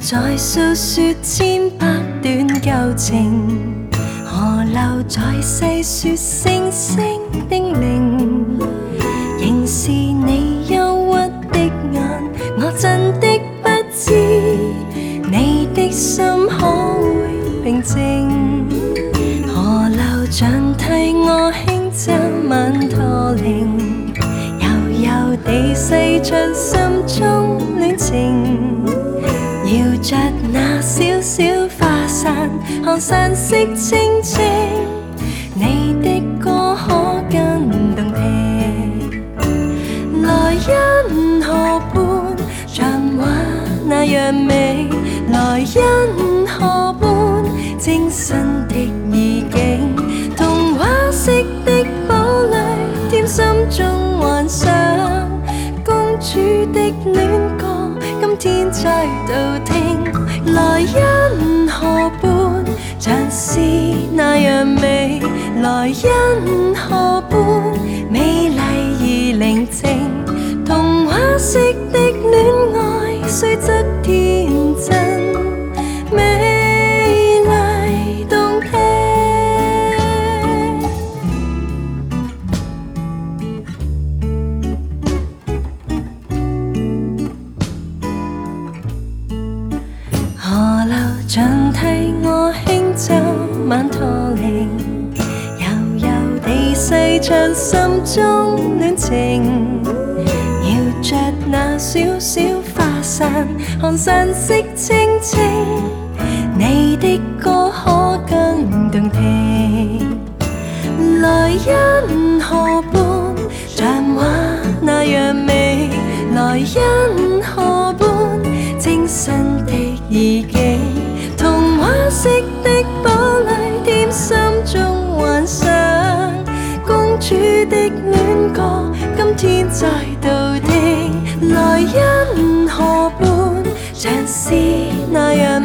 在诉说千百段旧情，河流在细说星星叮咛，仍是你忧郁的眼，我真的不知你的心可會平靜。河流像替我輕奏晚陀鈴，悠悠地細唱心中戀情。搖着那小小花傘，看山色清清，你的歌可更動聽。來因河畔像畫那樣美，來因河畔精神的意境，童話式的堡壘添心中幻想，公主的戀歌今天再度聽。來因河畔像是那樣美，來因河畔美麗而寧靜，童話式的戀愛雖則天真美麗動聽。河流像替我輕奏晚陀鈴，悠悠地細唱心中戀情，搖着那小小花傘，看山色清清，你的歌可更動聽。來因河畔像畫那樣美，來因河畔精神的意境，童話式的堡壘添心中幻想，公主的戀歌今天再度聽。來因河畔像是那樣